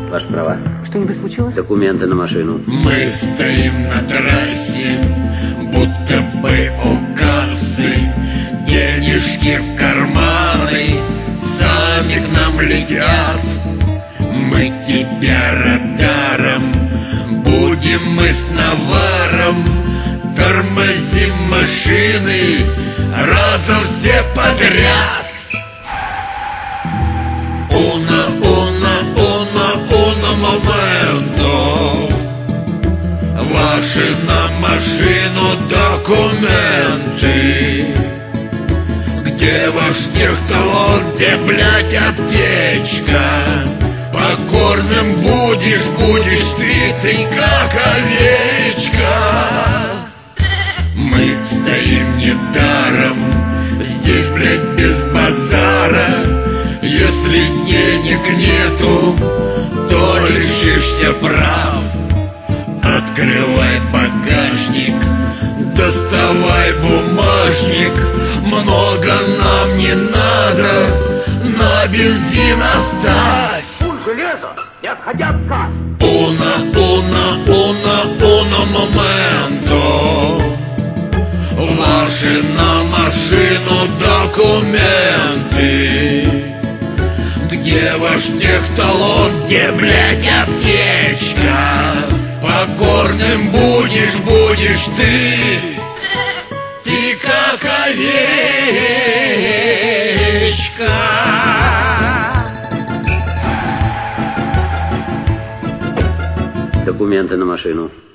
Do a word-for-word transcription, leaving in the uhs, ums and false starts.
Ваши права. Что-нибудь случилось? Документы на машину. Мы стоим на трассе, будто бы у кассы. Денежки в карманы сами к нам летят. Мы тебя радаром будем мы с наваром. Тормозим машины разом все подряд. Уна, уна, уна, уна моменто. Ваши на машину документы. Где ваш технолог, где, блядь, аптечка? Покорным будешь, будешь ты, ты как овечка. Мы стоим недаром, здесь, блядь, без базара. Если денег нету, то лишишься прав. Открывай багажник, доставай бумажник. Много нам не надо, на бензин оставь. Пуль железо, не отходя от касс. Уна, уна, уна, уна моменто. Ваши на машину документы. Где ваш технолог, где, блядь, аптечка? Покорным будешь, будешь ты, ты как овечка. Документы на машину.